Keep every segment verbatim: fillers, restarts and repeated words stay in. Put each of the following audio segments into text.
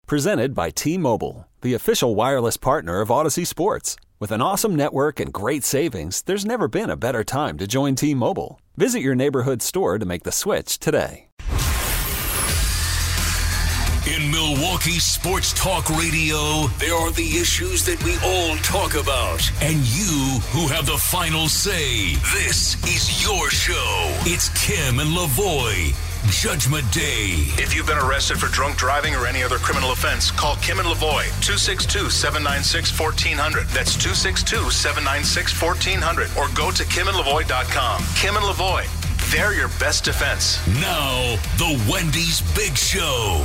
Presented by T-Mobile, the official wireless partner of Odyssey Sports. With an awesome network and great savings, there's never been a better time to join T-Mobile. Visit your neighborhood store to make the switch today. In Milwaukee Sports Talk Radio, there are the issues that we all talk about. And you who have the final say. This is your show. It's Kim and Lavoie. Judgment Day. If you've been arrested for drunk driving or any other criminal offense, call Kim and Lavoie, two six two, seven nine six, one four zero zero. That's two six two, seven nine six, one four zero zero. Or go to kim and lavoie dot com. Kim and Lavoie, they're your best defense. Now, the Wendy's Big Show.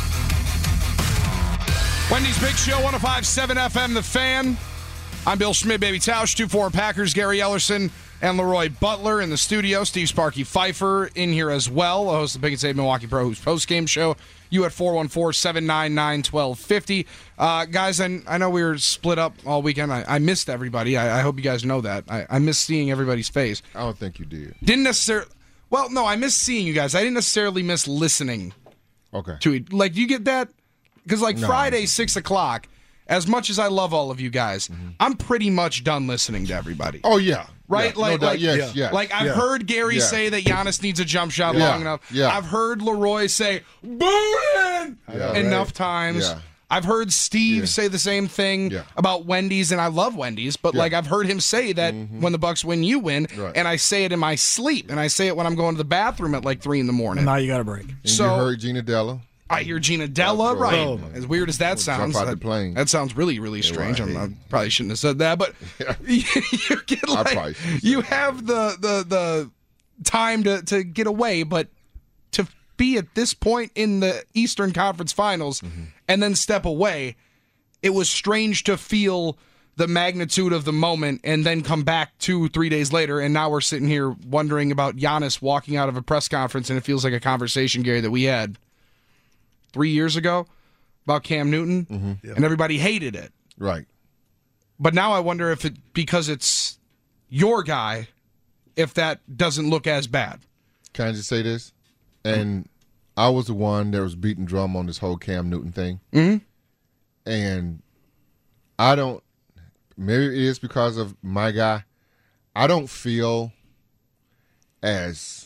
Wendy's Big Show, one oh five point seven F M, The Fan. I'm Bill Schmidt, Baby Tausch, two four Packers, Gary Ellerson, and Leroy Butler in the studio. Steve Sparky Pfeiffer in here as well, the host of the Pick and Save Milwaukee Pro Hoops post-game show. You at four one four, seven nine nine, one two five zero. Uh, guys, I, I know we were split up all weekend. I, I missed everybody. I, I hope you guys know that. I, I missed seeing everybody's face. I don't think you did. Didn't necessarily... Well, no, I missed seeing you guys. I didn't necessarily miss listening Okay. to it. Like, do you get that? Because, like, No. Friday, six o'clock, as much as I love all of you guys, mm-hmm. I'm pretty much done listening to everybody. Oh, yeah. Right? Yeah. Like, no doubt. like, yes, yeah. yes. like I've yeah. heard Gary yeah. say that Giannis needs a jump shot Yeah. long enough. Yeah. I've heard Leroy say, booing! Yeah. enough Right. times. Yeah. I've heard Steve Yeah. say the same thing Yeah. about Wendy's, and I love Wendy's, but Yeah. like I've heard him say that Mhm. when the Bucks win, you win, Right. and I say it in my sleep, and I say it when I'm going to the bathroom at like three in the morning. Now you got a break. And So- you heard Gina Della. I hear Gina Della, That's right? right. Oh, as weird as that Jump sounds, out the that, plane. that sounds really, really strange. right. I'm, I probably shouldn't have said that, but Yeah. you, you get I like probably shouldn't have you said that. have the the the time to to get away, but to be at this point in the Eastern Conference Finals Mm-hmm. and then step away, it was strange to feel the magnitude of the moment and then come back two, three days later, and now we're sitting here wondering about Giannis walking out of a press conference, and it feels like a conversation, Gary, that we had three years ago about Cam Newton, Mm-hmm. Yeah. and everybody hated it. Right. But now I wonder if it, because it's your guy, if that doesn't look as bad. Can I just say this? And I was the one that was beating drum on this whole Cam Newton thing. Mm-hmm. And I don't, maybe it is because of my guy, I don't feel as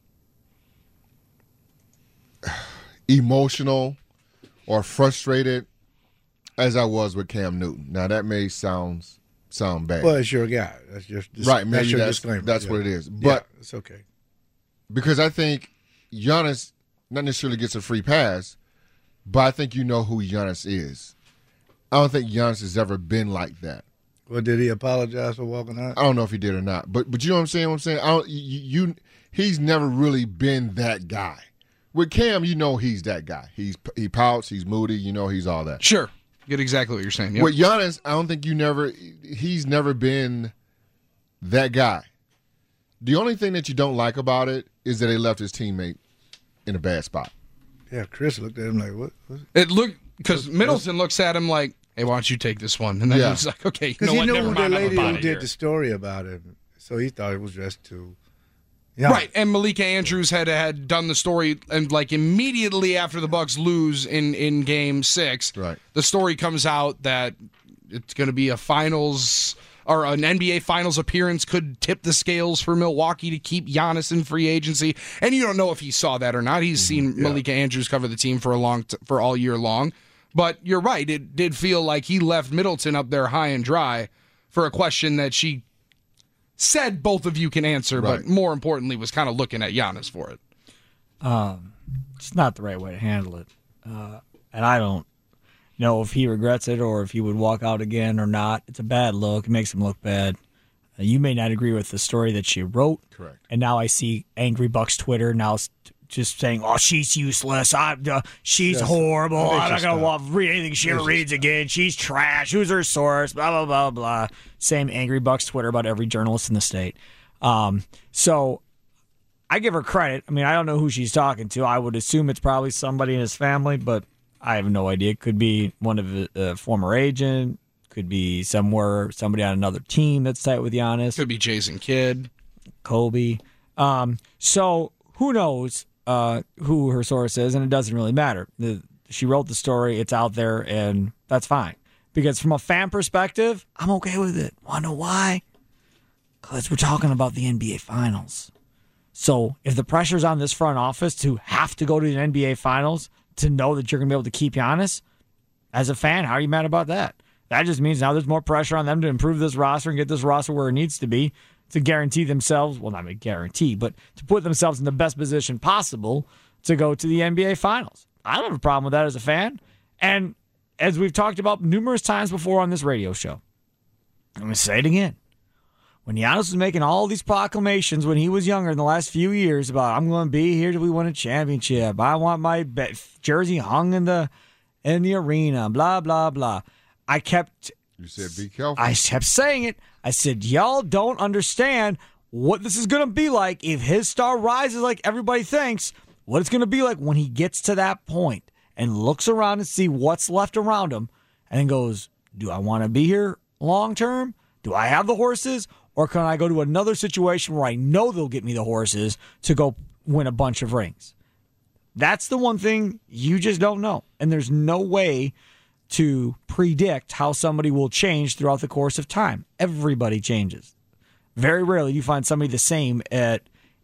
emotional or frustrated as I was with Cam Newton. Now, that may sound sound bad. Well, it's your guy. That's just right, maybe that's your that's, disclaimer. that's Yeah. what it is. Yeah, But it's okay. because I think Giannis not necessarily gets a free pass, but I think you know who Giannis is. I don't think Giannis has ever been like that. Well, did he apologize for walking out? I don't know if he did or not, but but you know what I'm saying? What I'm saying, I don't, you, you he's never really been that guy. With Cam, you know he's that guy. He's he pouts, he's moody, you know he's all that. Sure. Get exactly what you're saying. Yep. With Giannis, I don't think you never he's never been that guy. The only thing that you don't like about it is that he left his teammate in a bad spot. Yeah, Chris looked at him like, what? what? It looked, because Middleton looks at him like, hey, why don't you take this one? And then Yeah. he's like, okay, you Because know he what, knew never the mind, I'm lady about who it did here. the story about it, so he thought it was just to. Yeah. Right, and Malika Andrews had had done the story, and like immediately after the Bucks lose in, in Game Six, Right. the story comes out that it's going to be a finals or an N B A Finals appearance could tip the scales for Milwaukee to keep Giannis in free agency. And you don't know if he saw that or not. He's seen yeah. Malika Andrews cover the team for a long t- for all year long. But you're right; it did feel like he left Middleton up there high and dry for a question that she said both of you can answer, Right. but more importantly was kind of looking at Giannis for it. Um, It's not the right way to handle it. Uh, and I don't know if he regrets it or if he would walk out again or not. It's a bad look. It makes him look bad. Uh, you may not agree with the story that she wrote. Correct. And now I see Angry Bucks Twitter now just saying, oh, she's useless. I, uh, she's Yes. horrible. That makes I'm you not going stop. to read anything she ever Makes you reads again. She's trash. Who's her source? Blah, blah, blah, blah. Same Angry Bucks Twitter about every journalist in the state. Um, so I give her credit. I mean, I don't know who she's talking to. I would assume it's probably somebody in his family, but I have no idea. It could be one of a, a former agent. Could be somewhere, somebody on another team that's tight with Giannis. Could be Jason Kidd. Kobe. Um, so who knows uh, who her source is, and it doesn't really matter. The She wrote the story. It's out there, and that's fine. Because from a fan perspective, I'm okay with it. Want to know why? Because we're talking about the N B A Finals. So if the pressure's on this front office to have to go to the N B A Finals to know that you're going to be able to keep Giannis, as a fan, how are you mad about that? That just means now there's more pressure on them to improve this roster and get this roster where it needs to be to guarantee themselves, well, not a guarantee, but to put themselves in the best position possible to go to the N B A Finals. I don't have a problem with that as a fan. And as we've talked about numerous times before on this radio show, I'm going to say it again. When Giannis was making all these proclamations when he was younger in the last few years about, I'm going to be here till we win a championship. I want my be- jersey hung in the in the arena, blah, blah, blah. I kept... You said be careful. I kept saying it. I said, y'all don't understand what this is going to be like if his star rises like everybody thinks, what it's going to be like when he gets to that point and looks around and see what's left around him and goes, do I want to be here long term? Do I have the horses? Or can I go to another situation where I know they'll get me the horses to go win a bunch of rings? That's the one thing you just don't know. And there's no way to predict how somebody will change throughout the course of time. Everybody changes. Very rarely you find somebody the same at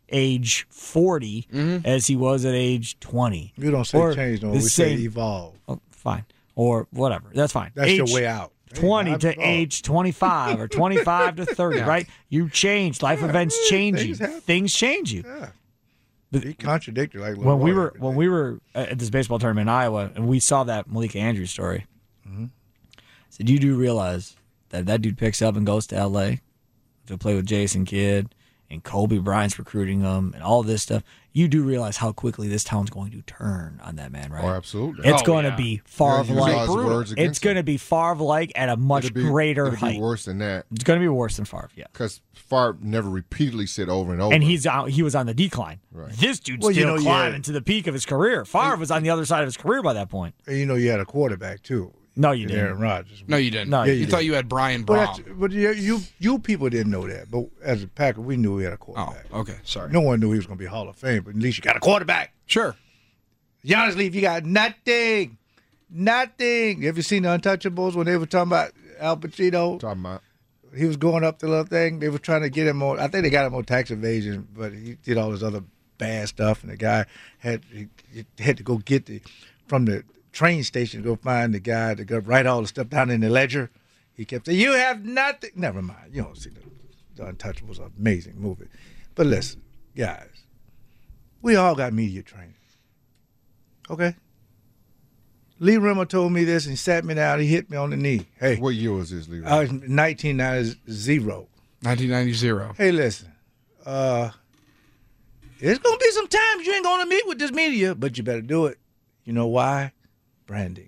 age forty mm-hmm. as he was at age twenty. You don't say or change, no. We same, say evolve. Oh, fine. Or whatever. That's fine. That's age, your way out. twenty to age twenty-five or twenty-five to thirty, yeah. Right? You change. Life yeah, events change things you. Happen. Things change you. Yeah. He contradicted like when we were when we were at this baseball tournament in Iowa and we saw that Malika Andrews story. Mm-hmm. I said, you do realize that that dude picks up and goes to L A to play with Jason Kidd and Kobe Bryant's recruiting him and all this stuff. You do realize how quickly this town's going to turn on that man, right? Oh, absolutely. It's oh, going yeah. to be far of like. It's going to be far of like at a much be, greater it'll height. Be worse than that. It's going to be worse than Favre, yeah. Because Favre never repeatedly said over and over. And he's out, he was on the decline. Right. This dude's well, still you know, climbing had, to the peak of his career. Favre was on the other side of his career by that point. And you know, you had a quarterback too. No, you didn't. Aaron Rodgers. No, you didn't. No, you, you you thought you had Brian Brown. But, but you, you you people didn't know that. But as a Packer, we knew we had a quarterback. Oh, okay. Sorry. No one knew he was going to be Hall of Fame, but at least you got a quarterback. Sure. Giannis Leaf, you got nothing. Nothing. Have you seen the Untouchables when they were talking about Al Pacino? Talking about. He was going up the little thing. They were trying to get him on. I think they got him on tax evasion, but he did all this other bad stuff. And the guy had he, he had to go get the from the train station to go find the guy to go write all the stuff down in the ledger. He kept saying, "You have nothing." Never mind. You don't see the, the Untouchables, an amazing movie. But listen, guys, we all got media training. Okay. Lee Rimmer told me this and he sat me down. He hit me on the knee. Hey, what year was this, Lee Rimmer? I was nineteen ninety. nineteen ninety. Hey, listen. Uh, there's going to be some times you ain't going to meet with this media, but you better do it. You know why? Branding.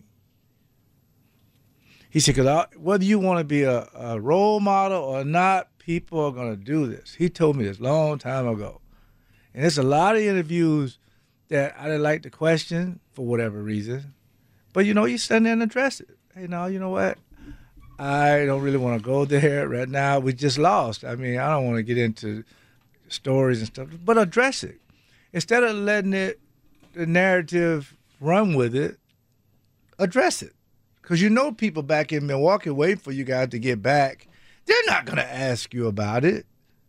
He said, because whether you want to be a, a role model or not, people are going to do this. He told me this a long time ago. And there's a lot of interviews that I didn't like to question for whatever reason. But, you know, you stand there and address it. Hey, no, you know what? I don't really want to go there right now. We just lost. I mean, I don't want to get into stories and stuff, but address it. Instead of letting it, the narrative run with it, address it. Because you know people back in Milwaukee waiting for you guys to get back. They're not going to ask you about it.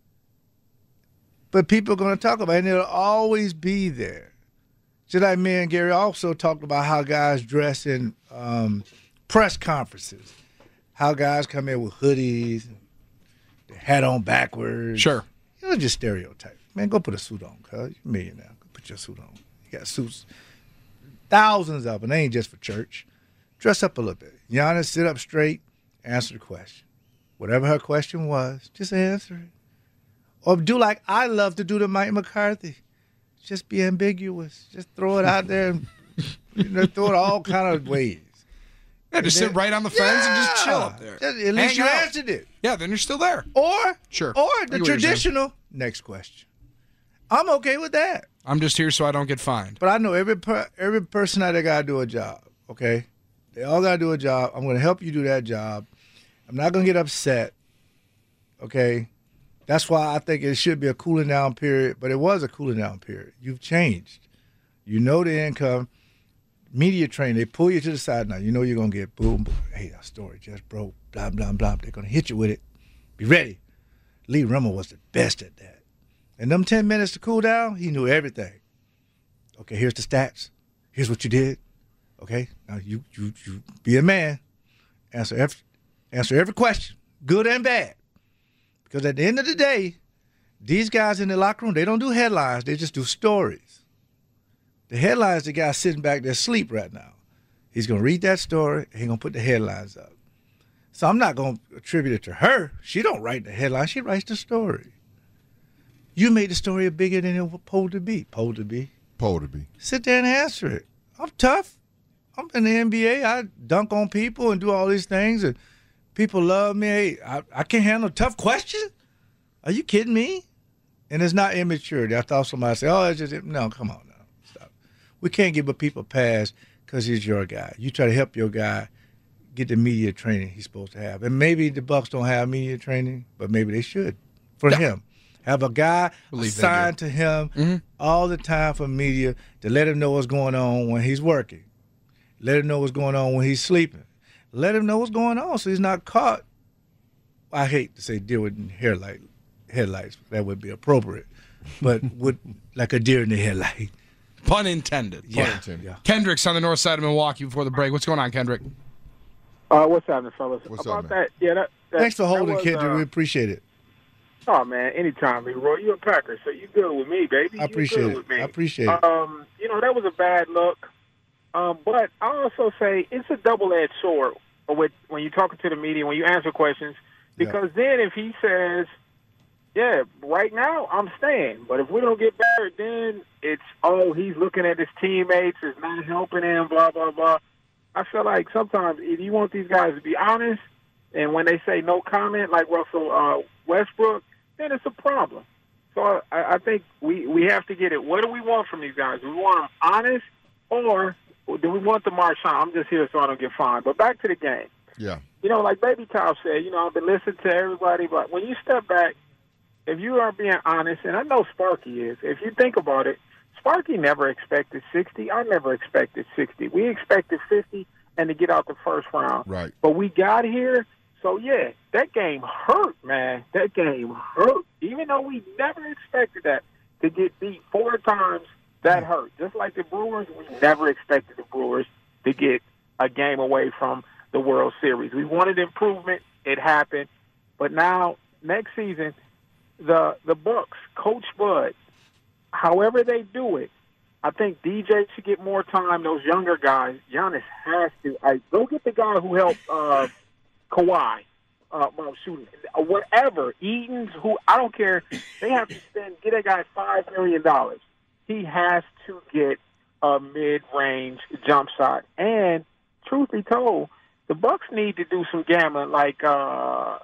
But people are going to talk about it, and it'll always be there. Just like me and Gary also talked about how guys dress in um, press conferences, how guys come in with hoodies, their hat on backwards. Sure. You know, just stereotypes. Man, go put a suit on, cuz. You're a millionaire. Go put your suit on. You got suits, thousands of them. They ain't just for church. Dress up a little bit. Giannis, sit up straight, answer the question. Whatever her question was, just answer it. Or do like I love to do to Mike McCarthy. Just be ambiguous. Just throw it out there and you know, throw it all kind of ways. Yeah, just then, sit right on the fence yeah, and just chill up there. Just, at least Hang you out. answered it. Yeah, then you're still there. Or, sure. Or the traditional next question. I'm okay with that. I'm just here so I don't get fined. But I know every per, every person out there got to do a job, okay? They all got to do a job. I'm going to help you do that job. I'm not going to get upset, okay? That's why I think it should be a cooling down period, but it was a cooling down period. You've changed. You know the income. media training, they pull you to the side. Now, you know you're going to get boom, boom. Hey, our story just broke, blah, blah, blah. They're going to hit you with it. Be ready. Lee Rimmer was the best at that. And them ten minutes to cool down, he knew everything. Okay, here's the stats. Here's what you did. Okay, now you you you be a man. Answer every, answer every question, good and bad. Because at the end of the day, these guys in the locker room, they don't do headlines. They just do stories. The headlines, the guy sitting back there asleep right now. He's going to read that story, and he's going to put the headlines up. So I'm not going to attribute it to her. She don't write the headline. She writes the story. You made the story bigger than it was supposed to be. Supposed to be. Supposed to be. Sit there and answer it. I'm tough. I'm in the N B A. I dunk on people and do all these things, and people love me. Hey, I, I can't handle a tough question? Are you kidding me? And it's not immaturity. I thought somebody said, oh, it's just, no, come on now. Stop. We can't give a people a pass because he's your guy. You try to help your guy get the media training he's supposed to have. And maybe the Bucks don't have media training, but maybe they should for yeah. him. Have a guy assigned to him mm-hmm. all the time for media to let him know what's going on when he's working. Let him know what's going on when he's sleeping. Let him know what's going on so he's not caught. I hate to say deer with headlight, headlights. That would be appropriate. But with like a deer in the headlight. Pun intended. Yeah. Pun intended. Yeah. Kendrick's on the north side of Milwaukee before the break. What's going on, Kendrick? Uh, what's happening, fellas? What's About up, man? that, yeah. That, that, Thanks for holding, was, Kendrick. Uh, we appreciate it. Oh man, anytime, Leroy. You a Packer, so you good with me, baby. I appreciate you good it. With me. I appreciate it. Um, you know that was a bad look, um, but I also say it's a double-edged sword with when you're talking to the media, when you answer questions, because yeah. then if he says, "Yeah, right now I'm staying," but if we don't get better, then it's oh he's looking at his teammates, is not helping him, blah blah blah. I feel like sometimes if you want these guys to be honest, and when they say no comment, like Russell uh, Westbrook, then it's a problem. So I, I think we, we have to get it. What do we want from these guys? Do we want them honest, or do we want the Marshawn? I'm just here so I don't get fined. But back to the game. Yeah. You know, like Baby Top said, you know, I've been listening to everybody, but when you step back, if you are being honest, and I know Sparky is, if you think about it, Sparky never expected sixty. I never expected sixty. We expected fifty and to get out the first round. Right. But we got here. So, yeah, that game hurt, man. That game hurt. Even though we never expected that to get beat four times, that hurt. Just like the Brewers, we never expected the Brewers to get a game away from the World Series. We wanted improvement. It happened. But now, next season, the the Bucks, Coach Bud, however they do it, I think D J should get more time. Those younger guys, Giannis has to. I, go get the guy who helped uh, – Kawhi, uh, well, shooting, whatever, Eaton's, who, I don't care, they have to spend, get that guy five million dollars. He has to get a mid-range jump shot. And, truth be told, the Bucks need to do some gambling like, uh,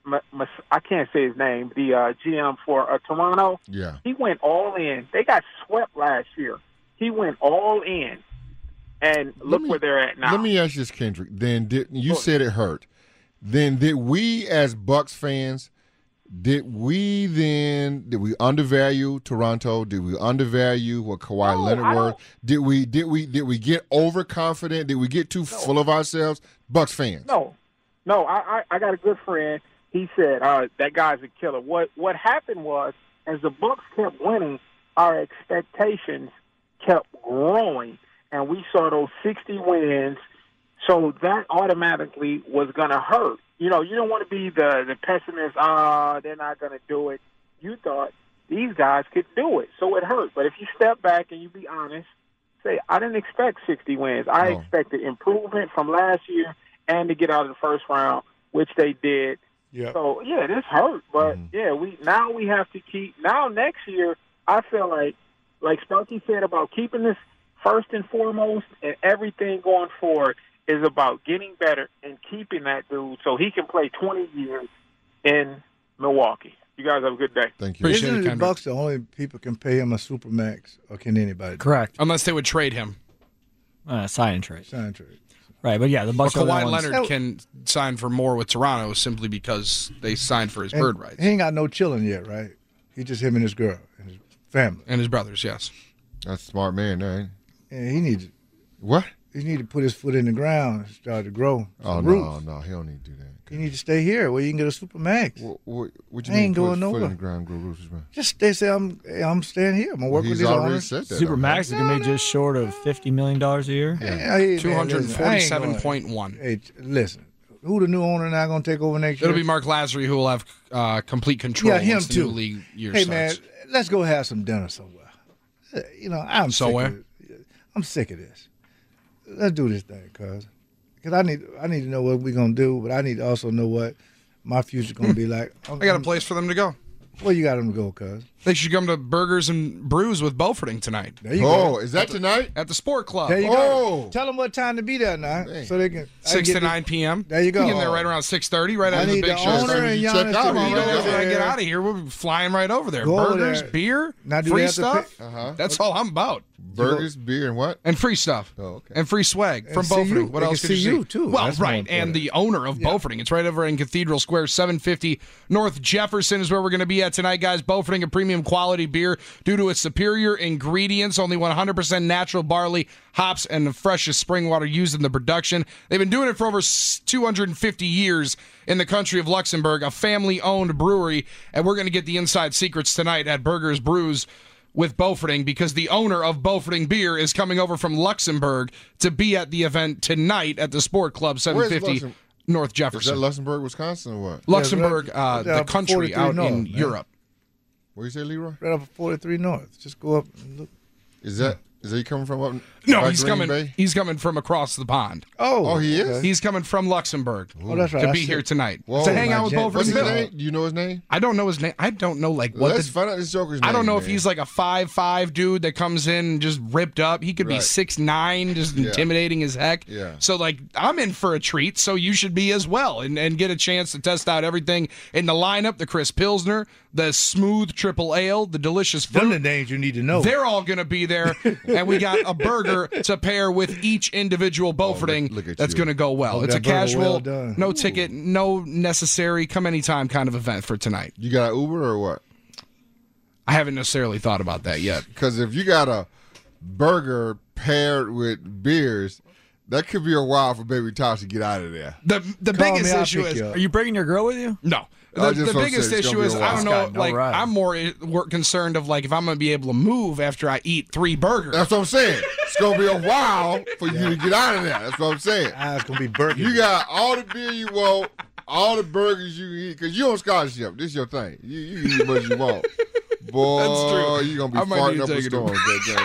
I can't say his name, the uh, G M for uh, Toronto. Yeah. He went all in. They got swept last year. He went all in. And look me, where they're at now. Let me ask you this, Kendrick. Then did, you said it hurt. Then did we as Bucks fans, did we then did we undervalue Toronto? Did we undervalue what Kawhi no, Leonard was? Did we did we did we get overconfident? Did we get too no. full of ourselves? Bucks fans. No. No, I, I, I got a good friend. He said, uh, that guy's a killer. What what happened was as the Bucks kept winning, our expectations kept growing and we saw those sixty wins. So that automatically was going to hurt. You know, you don't want to be the, the pessimist, ah, oh, they're not going to do it. You thought these guys could do it, so it hurt. But if you step back and you be honest, say, I didn't expect sixty wins. I no. expected improvement from last year and to get out of the first round, which they did. Yep. So, yeah, this hurt. But, mm. yeah, we now we have to keep – now next year, I feel like, like Sparky said about keeping this first and foremost and everything going forward – is about getting better and keeping that dude so he can play twenty years in Milwaukee. You guys have a good day. Thank you. Isn't the Bucks the only people can pay him a supermax, or can anybody? Correct. Unless they would trade him. Uh, sign and trade. Sign and trade. Right, but yeah, the Bucks. Well, Kawhi Leonard can sign for more with Toronto simply because they signed for his and bird rights. He ain't got no chilling yet, right? He just him and his girl and his family. And his brothers, yes. That's a smart man, there, ain't he? Yeah, he needs What? He need to put his foot in the ground and start to grow. Oh, some no, roots. no, he don't need to do that. You need to stay here where you can get a Supermax. What, what, what you I mean ain't put going his foot nowhere. in the ground, grow roots, man? Just they say I'm I'm staying here. I'm gonna Well, work with he's these already owners. said that. Supermax is going to be just short of fifty million dollars a year. Yeah, hey, Two man, hundred listen, I ain't forty-seven going- point one. Hey, listen, who the new owner now gonna take over next year? It'll be Mark Lazary who will have uh, complete control. Yeah, him once the too. new league year hey starts. man, let's go have some dinner somewhere. Uh, You know, I'm Somewhere? sick of it. I'm sick of this. Let's do this thing, cuz. Cause I need I need to know what we're gonna do, but I need to also know what my future's gonna be like. I got a place for them to go. Where you got them to go, cuz? They should come to Burgers and Brews with Beauforting tonight There you Oh, go. is that tonight? at the Sport Club. There you Oh. go. Tell them what time to be there now, Man. so they can I Six can to get nine p.m. There you go. We get in there right around six thirty, right I after the need big the show. owner Starting and to Giannis check to out be already. over When I there. get out of here, we'll be flying right over there. Go over Burgers, there. beer, Now, do they free have to stuff. pay- Uh-huh. That's all I'm about. Burgers, beer, and what? And free stuff. Oh, okay. And free swag from see you. Beauforting. What They else can could you see see? you, too. Well, That's more right. important. And the owner of Yeah. Beauforting. It's right over in Cathedral Square, seven fifty North Jefferson is where we're going to be at tonight, guys. Beauforting, a premium quality beer due to its superior ingredients. Only one hundred percent natural barley, hops, and the freshest spring water used in the production. They've been doing it for over two hundred fifty years in the country of Luxembourg, a family-owned brewery. And we're going to get the inside secrets tonight at Burgers Brews with Beauforting, because the owner of Beauforting Beer is coming over from Luxembourg to be at the event tonight at the Sport Club, seven fifty Luxem- North Is that Jefferson. Luxembourg, Wisconsin, or what? Luxembourg, Yeah, uh, right- the right country forty-three out North, in man. Europe. Where you say, Leroy? Right off of forty-three North. Just go up and look. Is that is that you coming from up? No, by he's Green coming. Bay? He's coming from across the pond. Oh, Oh, he is? okay. He's coming from Luxembourg Oh, that's right. to I be see. here tonight Whoa. to hang out My with jet- Beaufort What's and his Bill. name? Do you know his name? I don't know his name. I don't know like Well, what. let's the, find out this Joker's name. I don't know if man. he's like a five five dude that comes in and just ripped up. He could be Right. six nine, just Yeah. intimidating as heck. Yeah. So like I'm in for a treat. So you should be as well, and and get a chance to test out everything in the lineup: the Chris Pilsner, the smooth triple ale, the delicious Them the fruit. names you need to know. They're all going to be there, and we got a burger to pair with each individual Beauforting. look- look at that's you. going to go well. Oh, it's a that burger casual, well done. no ticket, no necessary, come anytime kind of event for tonight. You got an Uber or what? I haven't necessarily thought about that yet. Because if you got a burger paired with beers, that could be a while for Baby Tosh to get out of there. The the Call me, biggest I'll issue pick is you up. Are you bringing your girl with you? no. I The, just the want to biggest say it's issue gonna is be a I while. don't know. Scott, no like ride. I'm more i- more concerned of like if I'm gonna be able to move after I eat three burgers. That's what I'm saying. It's gonna be a while for you to get out of there. That's what I'm saying. Ah, it's gonna be burger. You got all the beer you want, all the burgers you eat, because you on scholarship. This is your thing. You, you can eat as much as you want. Boy, That's true. you gonna be I might farting need up to a take it storm.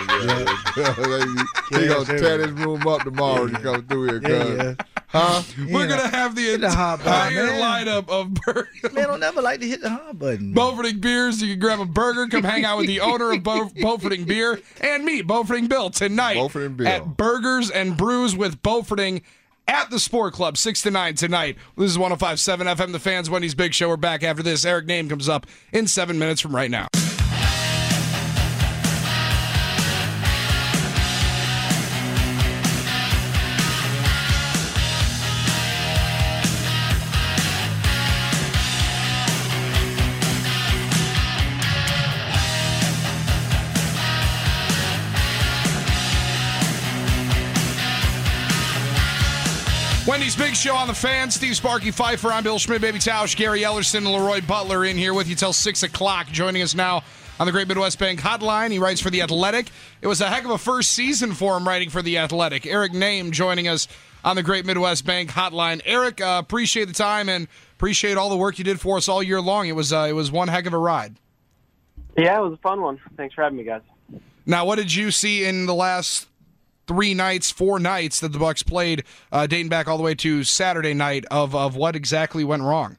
to- You Yeah, gonna sure. tear this room up tomorrow when you come through here, Yeah, cuz. yeah. Huh? We're Yeah. gonna have the the hot entire button, man. lineup of burgers. Man, don't never like to hit the hot button. Beauforting Beers. You can grab a burger, come hang out with the owner of Bo- Beauforting Beer, and me, Beauforting Bill, tonight Beauforting Bill. at Burgers and Brews with Beauforting at the Sport Club, six to nine tonight. This is one oh five point seven F M, The Fans, Wendy's Big Show. We're back after this. Eric Name comes up in seven minutes from right now. Wendy's Big Show on The Fan. Steve Sparky Pfeiffer. I'm Bill Schmidt, Baby Tausch, Gary Ellerson, and Leroy Butler in here with you till six o'clock. Joining us now on the Great Midwest Bank Hotline. He writes for The Athletic. It was a heck of a first season for him writing for The Athletic. Eric Name joining us on the Great Midwest Bank Hotline. Eric, uh, appreciate the time and appreciate all the work you did for us all year long. It was uh, it was one heck of a ride. Yeah, it was a fun one. Thanks for having me, guys. Now, what did you see in the last three nights, four nights that the Bucks played, uh, dating back all the way to Saturday night, of, of what exactly went wrong?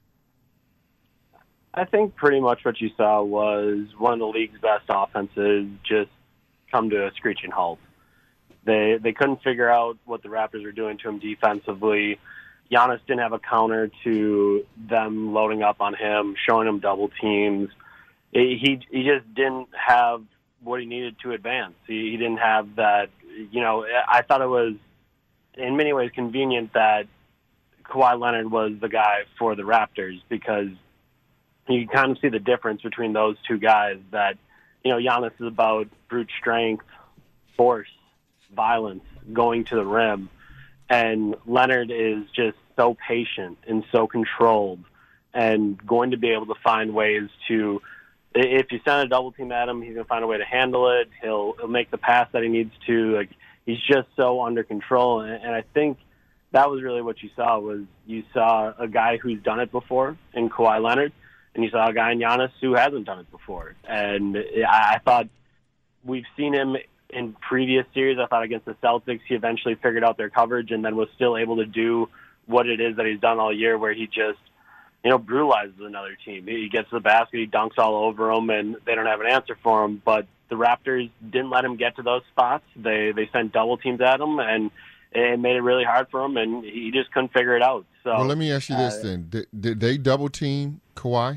I think pretty much what you saw was one of the league's best offenses just come to a screeching halt. They they couldn't figure out what the Raptors were doing to him defensively. Giannis didn't have a counter to them loading up on him, showing him double teams. He he just didn't have what he needed to advance. He, he didn't have that. You know, I thought it was in many ways convenient that Kawhi Leonard was the guy for the Raptors, because you can kind of see the difference between those two guys. That, you know, Giannis is about brute strength, force. violence going to the rim, and Leonard is just so patient and so controlled and going to be able to find ways to, if you send a double team at him, he's going to find a way to handle it. He'll, he'll make the pass that he needs to. Like, he's just so under control. And, and I think that was really what you saw, was you saw a guy who's done it before in Kawhi Leonard, and you saw a guy in Giannis who hasn't done it before. And I, I thought we've seen him in previous series. I thought against the Celtics, he eventually figured out their coverage and then was still able to do what it is that he's done all year, where he just, you know, brutalizes another team. He gets to the basket, he dunks all over them, and they don't have an answer for him. But the Raptors didn't let him get to those spots. They they sent double teams at him, and it made it really hard for him, and he just couldn't figure it out. So, well, let me ask you this uh, then: did, did they double team Kawhi?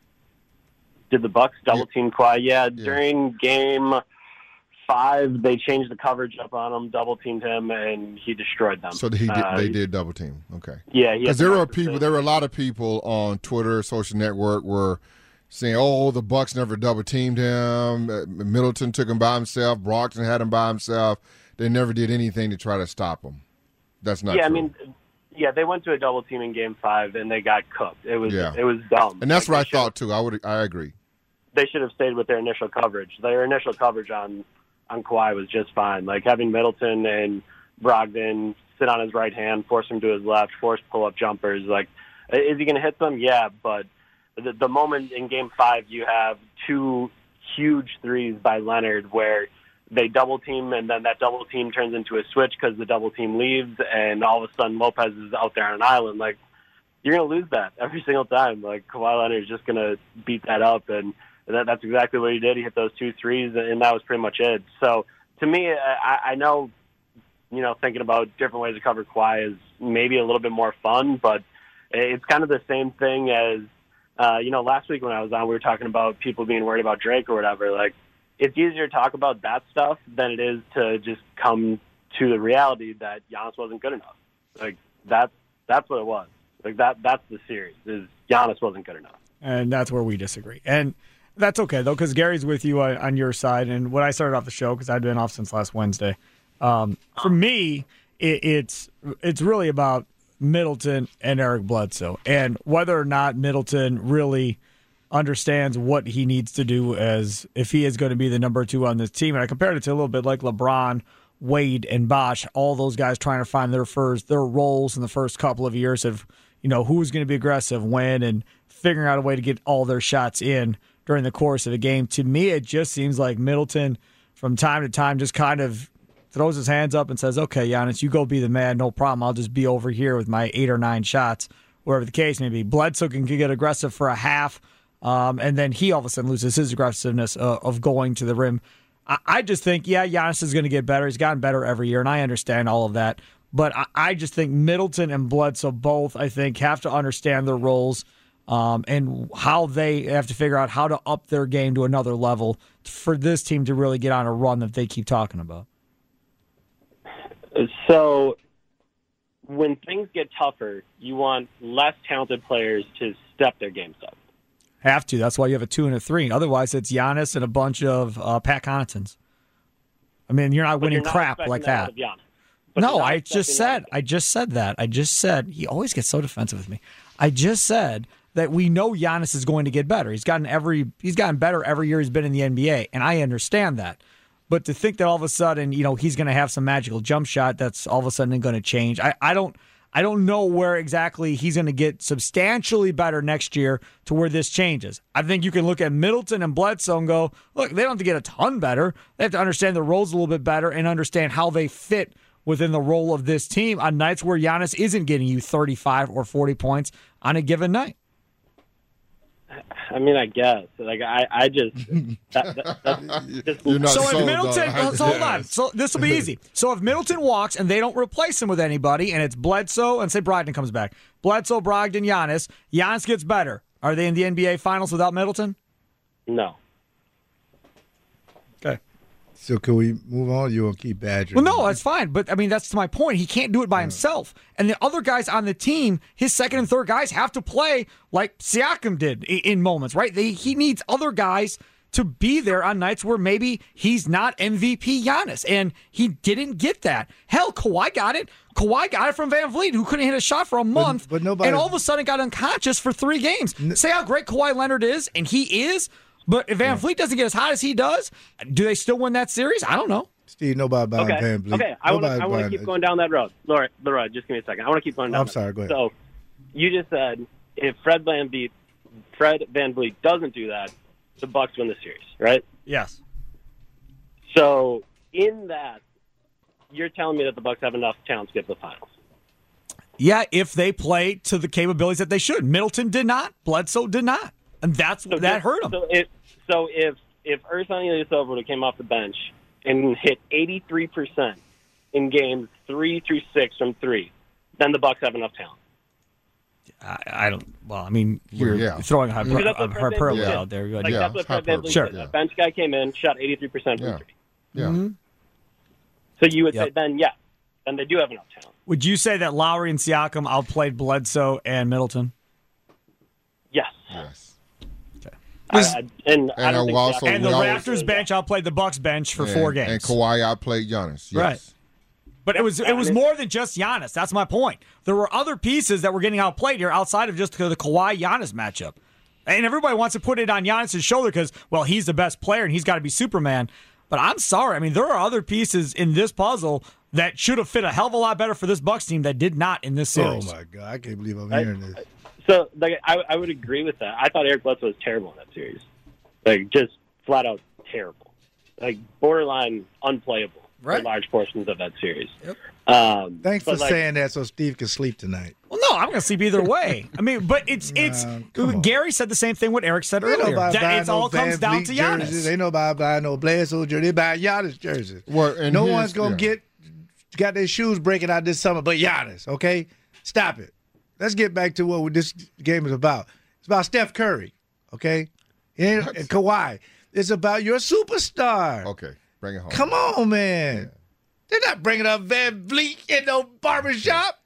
Did the Bucks double yeah. team Kawhi? Yeah, yeah, during game five, they changed the coverage up on him, double teamed him, and he destroyed them. So he did, uh, they did double team. Okay. Yeah, because there were people, there were a lot of people on Twitter, social network, were saying, "Oh, the Bucks never double teamed him. Middleton took him by himself. Brogdon had him by himself. They never did anything to try to stop him." That's not yeah, true. I mean, yeah, they went to a double team in game five, and they got cooked. It was yeah. it was dumb. And that's like, what I thought too. I would I agree. They should have stayed with their initial coverage. Their initial coverage on on Kawhi was just fine. Like having Middleton and Brogdon sit on his right hand, force him to his left, force pull-up jumpers. Like, is he going to hit them? Yeah, but the, the moment in Game Five, you have two huge threes by Leonard where they double team, and then that double team turns into a switch because the double team leaves, and all of a sudden Lopez is out there on an island. Like, you're going to lose that every single time. Like, Kawhi Leonard is just going to beat that up, and That, that's exactly what he did. He hit those two threes, and that was pretty much it. So, to me, I, I know, you know, thinking about different ways to cover Kawhi is maybe a little bit more fun, but it's kind of the same thing as, uh, you know, last week when I was on, we were talking about people being worried about Drake or whatever. Like, it's easier to talk about that stuff than it is to just come to the reality that Giannis wasn't good enough. Like, that's, that's what it was. Like, that that's the series, is Giannis wasn't good enough. And that's where we disagree. And that's okay, though, because Gary's with you on, on your side. And when I started off the show, because I'd been off since last Wednesday, um, for me, it, it's it's really about Middleton and Eric Bledsoe and whether or not Middleton really understands what he needs to do as if he is going to be the number two on this team. And I compared it to a little bit like LeBron, Wade, and Bosh, all those guys trying to find their first their roles in the first couple of years of, you know, who's going to be aggressive when and figuring out a way to get all their shots in during the course of a game. To me, it just seems like Middleton, from time to time, just kind of throws his hands up and says, okay, Giannis, you go be the man, no problem. I'll just be over here with my eight or nine shots, wherever the case may be. Bledsoe can get aggressive for a half, um, and then he all of a sudden loses his aggressiveness uh, of going to the rim. I, I just think, yeah, Giannis is going to get better. He's gotten better every year, and I understand all of that. But I, I just think Middleton and Bledsoe both, I think, have to understand their roles, Um, and how they have to figure out how to up their game to another level for this team to really get on a run that they keep talking about. So when things get tougher, you want less talented players to step their games up. Have to. That's why you have a two and a three. Otherwise, it's Giannis and a bunch of uh, Pat Connaughtons. I mean, you're not But winning you're not crap like that. that. out of But No, you're not I just expecting said, that. I just said that. I just said, he always gets so defensive with me. I just said that we know Giannis is going to get better. He's gotten every, he's gotten better every year he's been in the N B A, and I understand that. But to think that all of a sudden, you know, he's going to have some magical jump shot that's all of a sudden going to change, I, I don't, I don't know where exactly he's going to get substantially better next year to where this changes. I think you can look at Middleton and Bledsoe and go, look, they don't have to get a ton better. They have to understand the roles a little bit better and understand how they fit within the role of this team on nights where Giannis isn't getting you thirty-five or forty points on a given night. I mean, I guess. Like, I, I just... That, that, that's just You're not So if sold Middleton, on- so hold on. So this will be easy. So if Middleton walks and they don't replace him with anybody, and it's Bledsoe, and say Brogdon comes back, Bledsoe, Brogdon, Giannis, Giannis gets better. Are they in the N B A Finals without Middleton? No. Okay. So can we move on? You will keep badgering. Well, no, that's fine. But, I mean, that's to my point. He can't do it by himself. And the other guys on the team, his second and third guys, have to play like Siakam did in, in moments, right? They, he needs other guys to be there on nights where maybe he's not M V P Giannis, and he didn't get that. Hell, Kawhi got it. Kawhi got it from Van Vliet, who couldn't hit a shot for a month, but, but nobody, and all of a sudden got unconscious for three games. N- Say how great Kawhi Leonard is, and he is, but if Van yeah. Vliet doesn't get as hot as he does, do they still win that series? I don't know. Steve, nobody buying okay. Van Vliet. Okay, I want to keep going down that road. Laura, Laura, just give me a second. I want to keep going down I'm that sorry, road. go ahead. So you just said if Fred Van Vliet, Fred Van Vliet doesn't do that, the Bucks win the series, right? Yes. So in that, you're telling me that the Bucks have enough talent to get to the finals. Yeah, if they play to the capabilities that they should. Middleton did not. Bledsoe did not. And that's so that just, hurt them. So if so if if Ersan Ilyasova would have came off the bench and hit eighty-three percent in games three through six from three, then the Bucks have enough talent. I, I don't. Well, I mean, you're well, yeah. throwing a hyperbole yeah. out there. Like, yeah, that's what Fred Van Vliet sure. did. A bench guy came in, shot eighty-three percent from Yeah. three. Yeah. Mm-hmm. So you would Yep. say then, yeah, then they do have enough talent. Would you say that Lowry and Siakam outplayed Bledsoe and Middleton? Yes. Yes. I, I, and I And don't think also- Siakam- And the we Raptors bench outplayed the Bucks bench for and, four games. And Kawhi outplayed Giannis. Yes. Right. But it was it was more than just Giannis. That's my point. There were other pieces that were getting outplayed here outside of just the Kawhi Giannis matchup. And everybody wants to put it on Giannis' shoulder because, well, he's the best player and he's got to be Superman. But I'm sorry. I mean, there are other pieces in this puzzle that should have fit a hell of a lot better for this Bucks team that did not in this series. Oh, my God. I can't believe I'm I- hearing this. So, like, I, I would agree with that. I thought Eric Bledsoe was terrible in that series. Like, just flat out terrible. Like, borderline unplayable Right. for large portions of that series. Yep. Um, Thanks for but, like, saying that so Steve can sleep tonight. Well, no, I'm going to sleep either way. I mean, but it's it's Nah, come on. Gary said the same thing what Eric said Ain't earlier. nobody That buying it no all Van comes down Vliet to Giannis. jerseys. Ain't nobody buying no Bledsoe jersey. They buy Giannis jerseys. Well, and no here's- one's going to yeah. get got their shoes breaking out this summer but Giannis, okay? Stop it. Let's get back to what this game is about. It's about Steph Curry, okay? And, and Kawhi. It's about your superstar. Okay. Bring it home. Come on, man. They're not bringing up Van Vliet in no barbershop.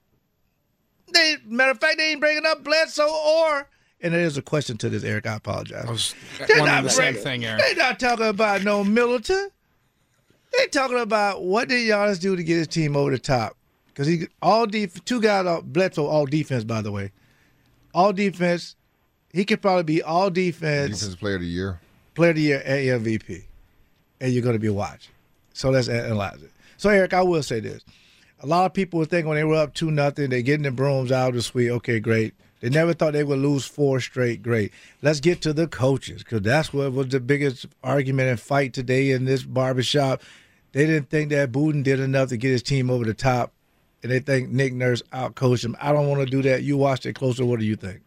They, matter of fact, they ain't bringing up Bledsoe or, and there's a question to this, Eric. I apologize. I was They're wondering not the same bringing- thing, Aaron. They're not talking about no Middleton. They're talking about what did Giannis do to get his team over the top. Because he all def- two guys, all, Bledsoe, all defense, by the way. All defense. He could probably be all defense. Defensive player of the year. Player of the year and M V P. And you're going to be watching. So let's analyze it. So, Eric, I will say this. A lot of people would think when they were up two nothing, they're getting the brooms out of the suite. Okay, great. They never thought they would lose four straight. Great. Let's get to the coaches because that's what was the biggest argument and fight today in this barbershop. They didn't think that Buden did enough to get his team over the top, and they think Nick Nurse outcoached him. I don't want to do that. You watched it closer. What do you think?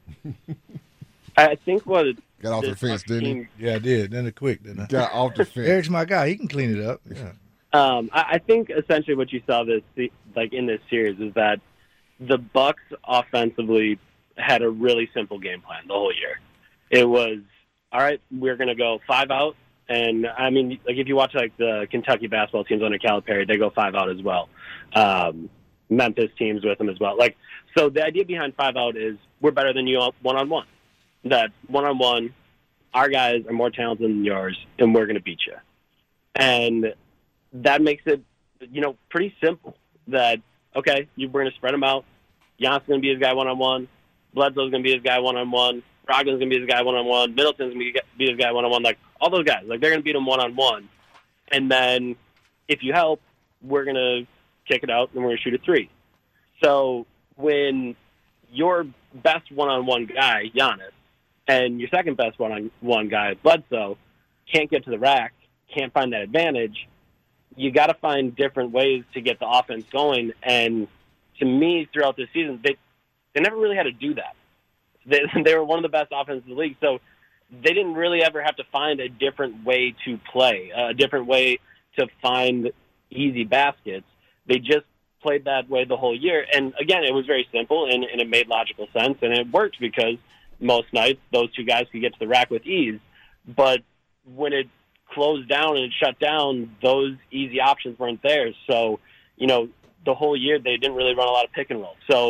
I think what Got off the this fence, Bucks didn't he? team- Yeah, I did. Then it quick, didn't I? Got off the fence. Eric's my guy. He can clean it up. Yeah. Um, I, I think essentially what you saw this like in this series is that the Bucks offensively had a really simple game plan the whole year. It was all right. We're going to go five out, and I mean, like if you watch like the Kentucky basketball teams under Calipari, they go five out as well. Um, Memphis teams with them as well. Like so, the idea behind five out is we're better than you one on one. That one on one, our guys are more talented than yours, and we're going to beat you. And that makes it, you know, pretty simple. That okay, you we're going to spread them out. Giannis going to be his guy one on one. Bledsoe's going to be his guy one on one. Brogdon's going to be his guy one on one. Middleton's going to be his guy one on one. Like all those guys, like they're going to beat him one on one. And then if you help, we're going to kick it out and we're going to shoot a three. So when your best one on one guy, Giannis, and your second best one on one guy, Bledsoe, can't get to the rack, can't find that advantage, you got to find different ways to get the offense going. And to me, throughout this season, they they never really had to do that. They, they were one of the best offenses in the league, so they didn't really ever have to find a different way to play, a different way to find easy baskets. They just played that way the whole year. And again, it was very simple and, and it made logical sense, and it worked because most nights those two guys could get to the rack with ease. But when it closed down and it shut down, those easy options weren't there. So, you know, the whole year they didn't really run a lot of pick and roll. So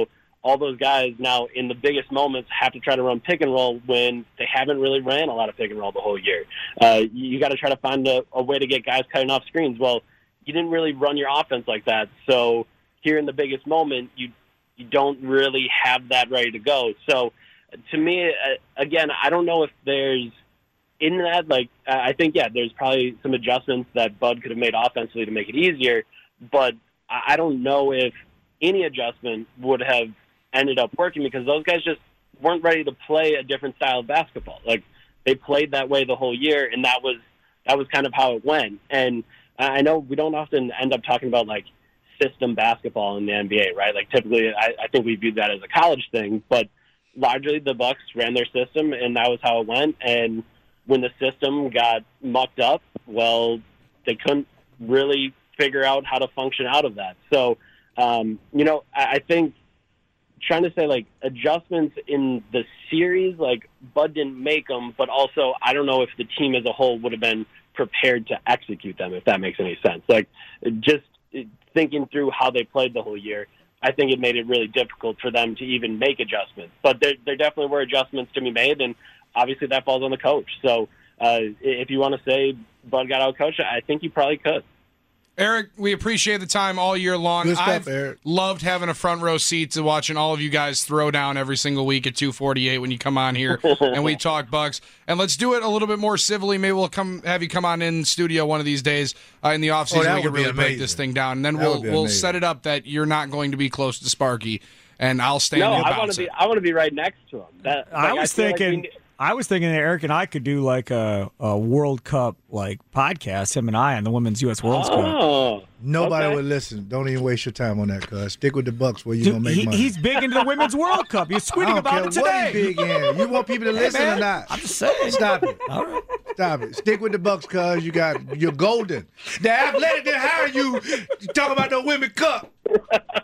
all those guys now in the biggest moments have to try to run pick and roll when they haven't really ran a lot of pick and roll the whole year. Uh, you you got to try to find a, a way to get guys cutting off screens. Well, you didn't really run your offense like that. So here in the biggest moment, you you don't really have that ready to go. So to me, uh, again, I don't know if there's in that, like, I think, yeah, there's probably some adjustments that Bud could have made offensively to make it easier, but I don't know if any adjustment would have ended up working because those guys just weren't ready to play a different style of basketball. Like, they played that way the whole year, and that was that was kind of how it went. And I know we don't often end up talking about, like, system basketball in the N B A, right? Like, typically, I, I think we viewed that as a college thing, but largely the Bucks ran their system, and that was how it went. And when the system got mucked up, well, they couldn't really figure out how to function out of that. So, um, you know, I, I think trying to say, like, adjustments in the series, like, Bud didn't make them, but also I don't know if the team as a whole would have been prepared to execute them, if that makes any sense. Like, just thinking through how they played the whole year, I think it made it really difficult for them to even make adjustments. But there, there definitely were adjustments to be made, and obviously that falls on the coach. So uh, if you want to say Bud got out-coached, I think you probably could. Eric, we appreciate the time all year long. Good stuff, I've Eric. loved having a front row seat to watching all of you guys throw down every single week at two forty-eight when you come on here and we talk Bucks. And let's do it a little bit more civilly. Maybe we'll come have you come on in studio one of these days uh, in the offseason. Oh, that we can would be really break amazing. this thing down. And then That we'll would be we'll amazing. set it up that you're not going to be close to Sparky, and I'll stand No, in the I want bounce to be. it. I want to be right next to him. That, I like, was feel like thinking, we- I was thinking that Eric and I could do like a, a World Cup like podcast, him and I on the Women's U S World Cup. oh, Nobody okay. would listen. Don't even waste your time on that, cuz. Stick with the Bucks where you're Dude, going to make he, money. he's big into the Women's World Cup. He's I tweeting don't about care it what today. he's big in. You want people to listen man, or not? I'm just saying. Stop it. All right. Stop it. Stick with the Bucks, cuz you got you're golden. The Athletic didn't hire you to talk about the Women Cup. You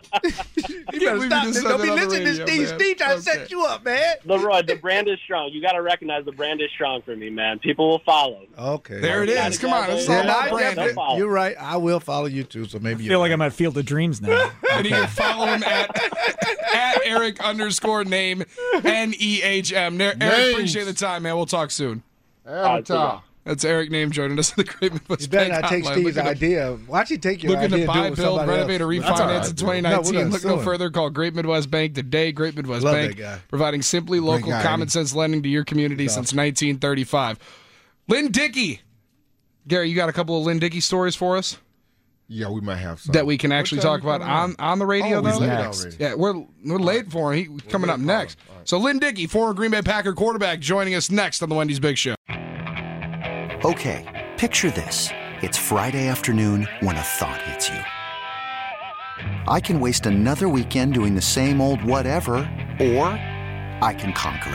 better believe stop you this. just said Don't be that on the listening to radio, Steve. man. Steve trying to Okay. set you up, man. Leroy, the brand is strong. You got to recognize the brand is strong for me, man. People will follow. Okay. There it Yeah, is. Come on. It's all Yeah, about I branding. definitely- Follow. you're right. I will follow you too. So maybe I you feel like I'm at Field of Dreams now. And you can follow him at, at Eric underscore name N E H M. Eric, Names. appreciate the time, man. We'll talk soon. Avatar. That's Eric Name joining us in the Great Midwest You better Bank not take Hotline. Steve's Looking to- idea. Why'd you take your Looking idea to and do it buy, with build, somebody renovate, or else? That's all right, refinance in dude. twenty No, we're nineteen. gonna Look sue no him. further. Call Great Midwest Bank today. Great Midwest Love Bank, that guy. providing simply local, guy, common ain't he? sense lending to your community since nineteen thirty-five. Lynn Dickey. Gary, you got a couple of Lynn Dickey stories for us Yeah, we might have some. that we can actually What time talk about you coming on, on the radio, Oh, he's though? late Next. already. Yeah, we're we're late for him. He coming late up for him. next. All right. So Lynn Dickey, former Green Bay Packer quarterback, joining us next on the Wendy's Big Show. Okay, picture this. It's Friday afternoon when a thought hits you. I can waste another weekend doing the same old whatever, or I can conquer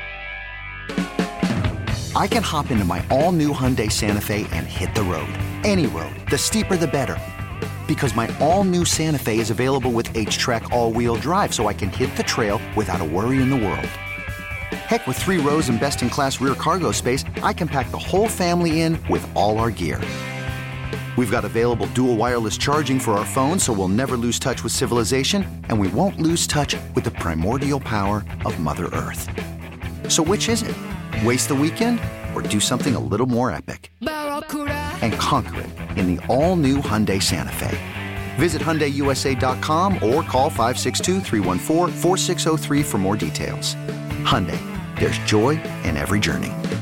it. I can hop into my all-new Hyundai Santa Fe and hit the road. Any road. The steeper, the better. Because my all-new Santa Fe is available with H-Track all-wheel drive, so I can hit the trail without a worry in the world. Heck, with three rows and best-in-class rear cargo space, I can pack the whole family in with all our gear. We've got available dual wireless charging for our phones, so we'll never lose touch with civilization, and we won't lose touch with the primordial power of Mother Earth. So which is it? Waste the weekend or do something a little more epic? And conquer it in the all-new Hyundai Santa Fe. Visit Hyundai U S A dot com or call five six two, three one four, four six zero three for more details. Hyundai, there's joy in every journey.